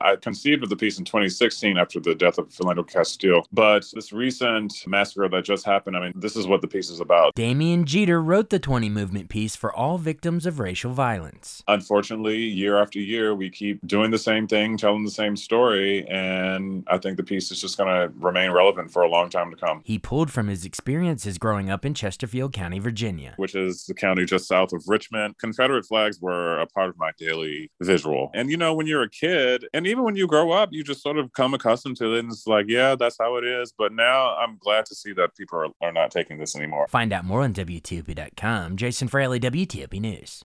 I conceived of the piece in 2016 after the death of Philando Castile. But this recent massacre that just happened, I mean, this is what the piece is about. Damian Jeter wrote the 20 movement piece for all victims of racial violence. Unfortunately, year after year, we keep doing the same thing, telling the same story, and I think the piece is just going to remain relevant for a long time to come. He pulled from his experiences growing up in Chesterfield County, Virginia, which is the county just south of Richmond. Confederate flags were a part of my daily visual. And you know, when you're a kid, and even when you grow up, you just sort of come accustomed to it, and it's like, yeah, that's how it is. But now I'm glad to see that people are not taking this anymore. Find out more on WTOP.com. Jason Fraley, WTOP News.